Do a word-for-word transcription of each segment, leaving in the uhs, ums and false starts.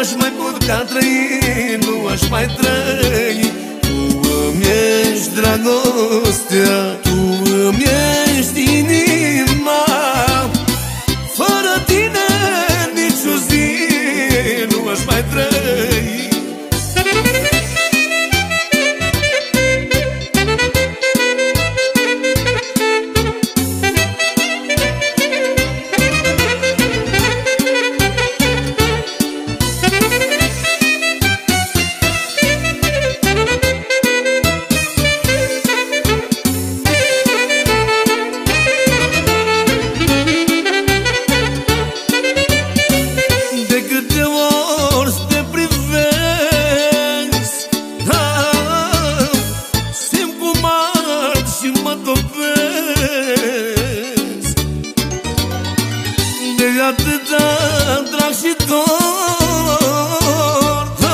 aș mai putea trăi, nu aș mai trăi. Tu îmi ești dragostea, tu îmi ești inima. Fără tine nici o zi nu aș mai trăi. Atâta drag și dor, da,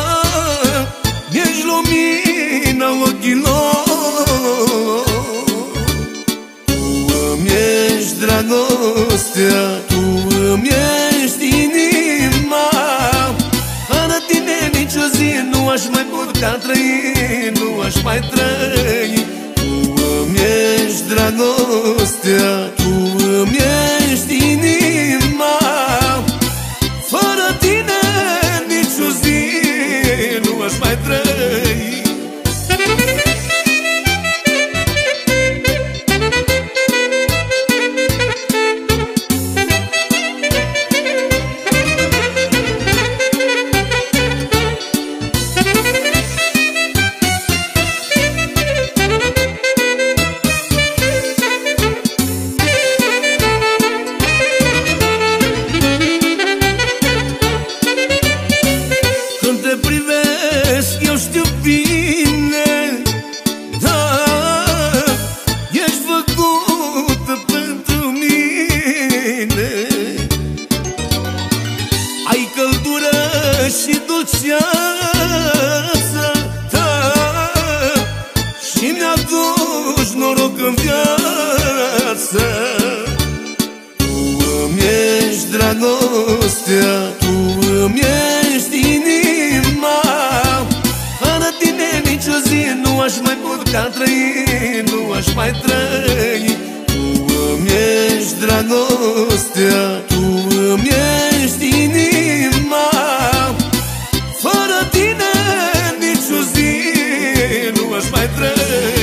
ești lumina ochilor. Tu îmi ești dragostea, tu îmi ești inima. Fără tine nici o zi nu aș mai putea trăi, nu aș mai trăi. Tu îmi ești dragostea, tu îmi ești inima. Fără tine nici o zi nu aș mai trăi. Eu știu bine, da, ești făcută pentru mine. Ai căldură și dulceață, da, și mi-aduci noroc în viață. Tu îmi ești dragostea, tu îmi ești inima. Nu aș mai putea trăi, nu aș mai trăi. Tu îmi ești dragostea, tu îmi ești inima. Fără tine nici o zi nu aș mai trăi.